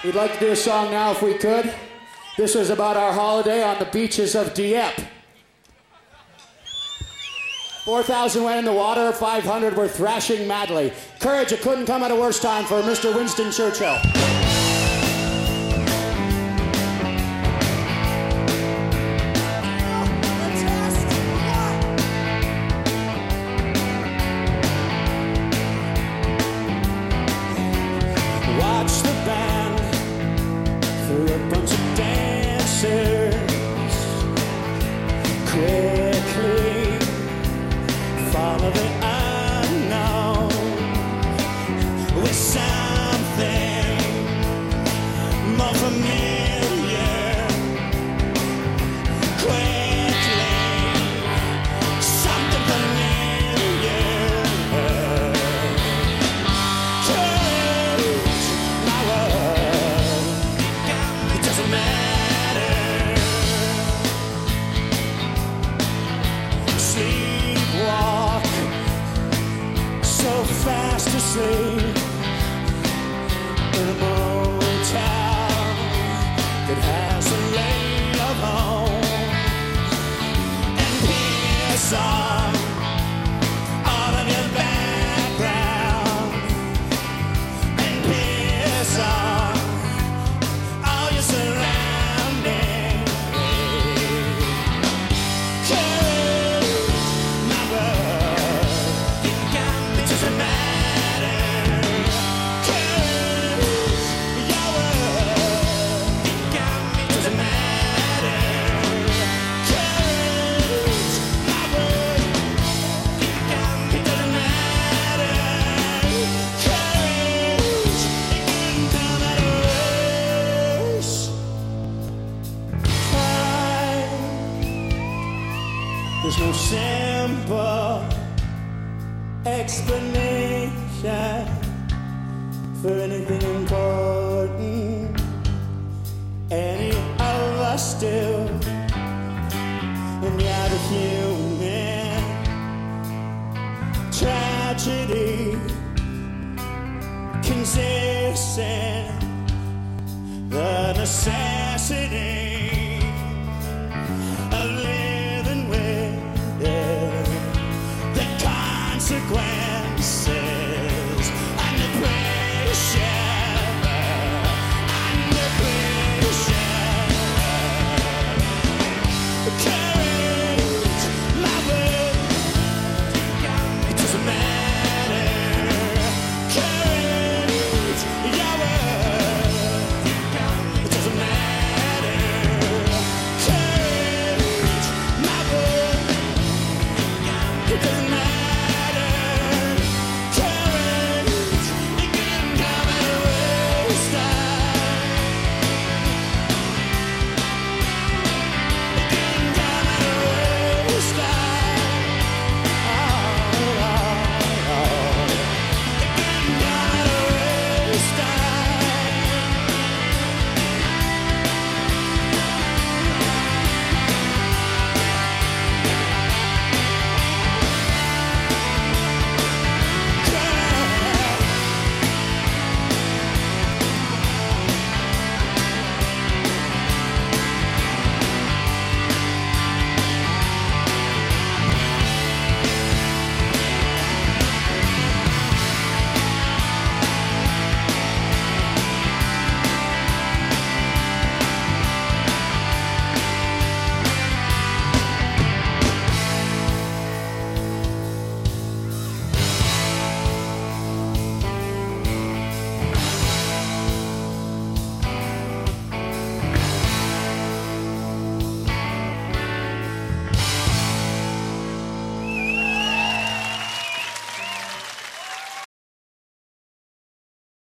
We'd like to do a song now if we could. This was about our holiday on the beaches of Dieppe. 4,000 went in the water, 500 were thrashing madly. Courage, it couldn't come at a worse time for Mr. Winston Churchill. Watch the band through a bunch of dancers quickly follow the unknown with something more familiar. Quickly, something familiar. Courage, my word, it doesn't matter. Sleepwalk so fast asleep in a motel that has a lane of home, and here's all of your background, and here's all your surroundings. Courage, my word, it doesn't matter. Courage, your word, it doesn't matter. Courage, my word, it doesn't matter. Courage, it couldn't come at a worse time. There's no simple explanation for anything important any of us do, and yet a human tragedy consists in the necessity of living with the consequences under pressure, under pressure. Courage, my word, it doesn't matter. Courage, your word, it doesn't matter. Courage, my word, it doesn't matter. Courage, it couldn't come at a worse time.